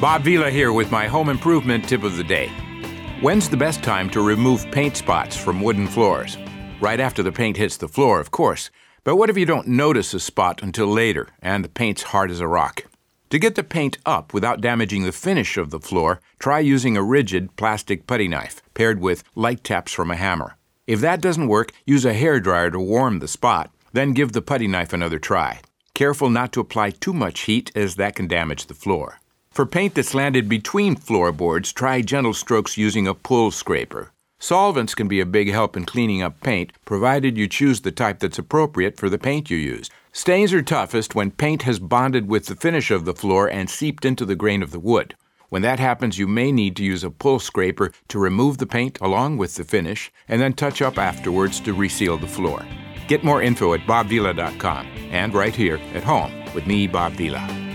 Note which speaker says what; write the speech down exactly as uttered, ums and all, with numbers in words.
Speaker 1: Bob Vila here with my home improvement tip of the day. When's the best time to remove paint spots from wooden floors? Right after the paint hits the floor, of course. But what if you don't notice a spot until later and the paint's hard as a rock? To get the paint up without damaging the finish of the floor, try using a rigid plastic putty knife paired with light taps from a hammer. If that doesn't work, use a hairdryer to warm the spot, then give the putty knife another try. Careful not to apply too much heat, as that can damage the floor. For paint that's landed between floorboards, try gentle strokes using a pull scraper. Solvents can be a big help in cleaning up paint, provided you choose the type that's appropriate for the paint you use. Stains are toughest when paint has bonded with the finish of the floor and seeped into the grain of the wood. When that happens, you may need to use a pull scraper to remove the paint along with the finish, and then touch up afterwards to reseal the floor. Get more info at bob vila dot com and right here at home with me, Bob Vila.